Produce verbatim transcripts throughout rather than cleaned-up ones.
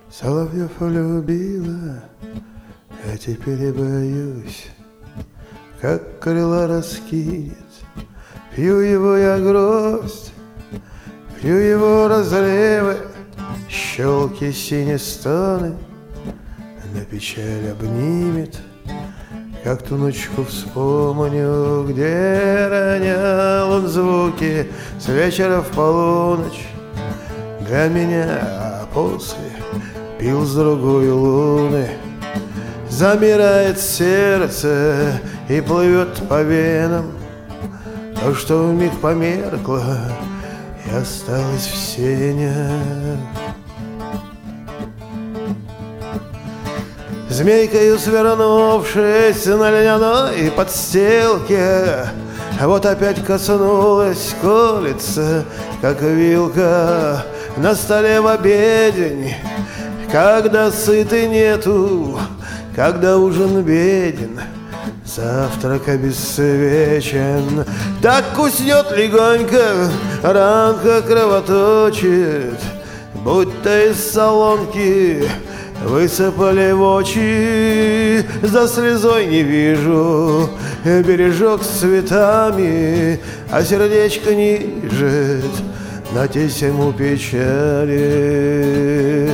Соловьев любила, а теперь и боюсь, как крыла раскинет. Пью его я гроздь, пью его разливы, щелки синие стоны на печаль обнимет. Как ту ночку вспомню, где ронял он звуки с вечера в полуночь для меня, а после пил с другой луны. Замирает сердце и плывет по венам то, что вмиг померкло и осталось в сенях. Змейкою свернувшись на льняной подстилке, вот опять коснулась, колется, как вилка на столе в обедень. Когда сыты нету, когда ужин беден, завтрак обесцвечен. Так уснет легонько, ранка кровоточит, будто из солонки высыпали в очи. За слезой не вижу бережок с цветами, а сердечко нижет на тесему печали.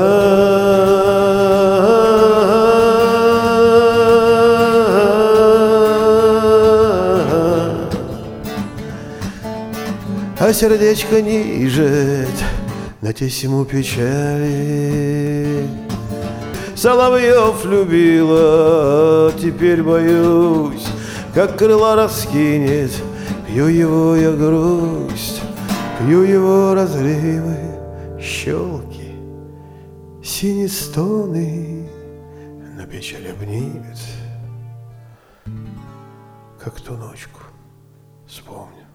А сердечко нижет на тесему печали. Соловьев любила, теперь боюсь, как крыла раскинет. Пью его я грусть, пью его разливы, щелки, синие стоны на печаль обнимет. Как ту ночку вспомню.